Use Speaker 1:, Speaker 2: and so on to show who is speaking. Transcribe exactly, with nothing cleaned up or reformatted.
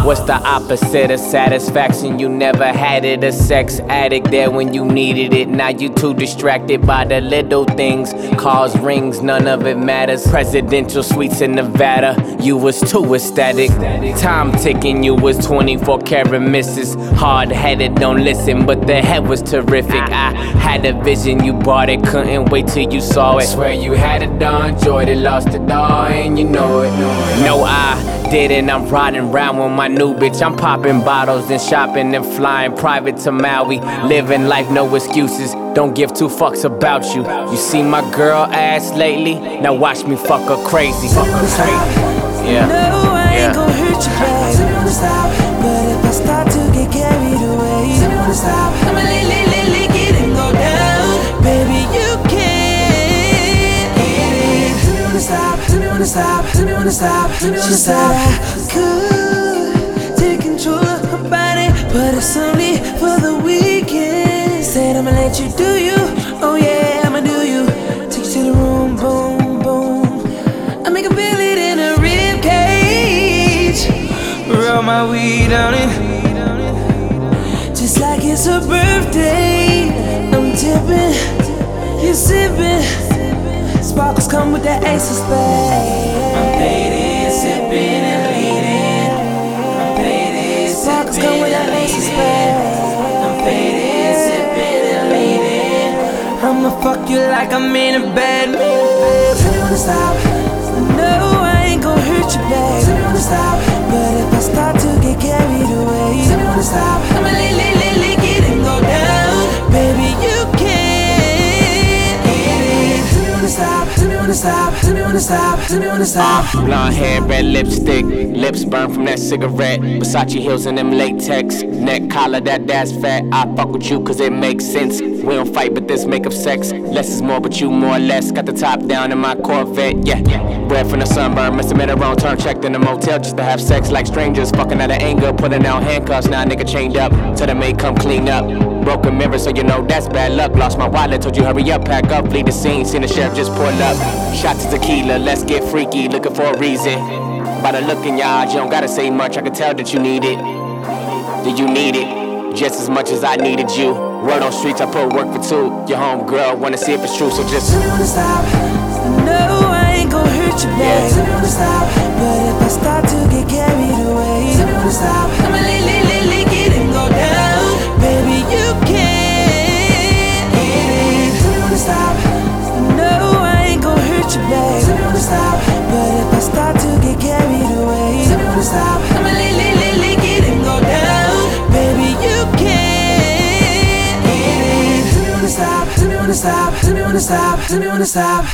Speaker 1: What's the opposite of satisfaction? You never had it. A sex addict there when you needed it. Now you too distracted by the little things. Calls, rings, none of it matters. Presidential suites in Nevada, you was too ecstatic. Time ticking, you was twenty-four karat misses. Hard-headed, don't listen, but the head was terrific. I had a vision, you bought it, couldn't wait till you saw it. Swear you had it done, joy that lost it all, and you know it. No, I didn't, I'm riding around with my new bitch. I'm popping bottles and shopping and flying private to Maui. Living life, no excuses, don't give two fucks about you. You see my girl ass lately? Now watch me fuck her crazy. Fuck her crazy. Yeah.
Speaker 2: No, I ain't
Speaker 1: yeah.
Speaker 2: gon' hurt you, babe. Tell me when to stop, but if I start to get carried away, tell me when to stop. I'ma lick, lick, lick, lick it and go down. Baby, you can't hit it. Tell me when to stop, tell me when to stop, tell me when to stop, tell me when to stop. I could take control of her body, but it's only for the weekend. Said I'ma let you do you, oh yeah, I'ma do you. Take you to the room, boom, boom. I make a feel it in a rib cage. Roll my weed on it, just like it's her birthday. I'm tipping, you sipping. Sparkles come with that ace of spades. I'm faded, sipping and bleeding. I'm faded, sparkles come with that ace of spades. I'm faded, sipping and bleeding. I'ma fuck you like I'm in a bad mood. Tell me when to stop. No, I ain't gon' hurt you, babe. Tell me when to stop. But if I start to get carried away, tell me when to stop. I'ma lick, lick, lick, lick it and go down. Baby, you can't hit it. Tell me when to stop. Tell me when to stop. Tell me when to stop. Tell me when to stop.
Speaker 1: Uh, blonde hair, red lipstick, lips burned from that cigarette. Versace heels and them latex, neck collar, that that's fat. I fuck with you cause it makes sense. We don't fight, but this make up sex. Less is more, but you more or less. Got the top down in my Corvette, yeah. Red from the sunburn, must have made a wrong turn. Checked in the motel just to have sex like strangers. Fucking out of anger, putting out handcuffs. Now a nigga chained up, till the maid come clean up. Broken mirror, so you know that's bad luck. Lost my wallet, told you hurry up, pack up, leave the scene. Seen the sheriff just pull up. Shots of tequila, let's get freaky, looking for a reason. By the look in your eyes, you don't gotta say much. I can tell that you need it. Do you need it? Just as much as I needed you. Word on streets, I put work for two. Your home girl, wanna see if it's true, so just
Speaker 2: tell me when to stop. No, I ain't gon' hurt you, babe. Yeah. Tell me when to stop. But if I start to get carried away, tell me when to stop. I'ma lick, lick, lick, lick it and go down. Baby, you can't hit it. Tell me when to stop. No, I ain't gon' hurt you, babe. Tell me when to stop. But if I start to get carried away, tell me when to stop. I'ma lick, lick, lick, lick it and go down. Baby, you can't hit it. Tell me when to stop. Tell me when to stop. Tell me when to stop. Tell me when to stop.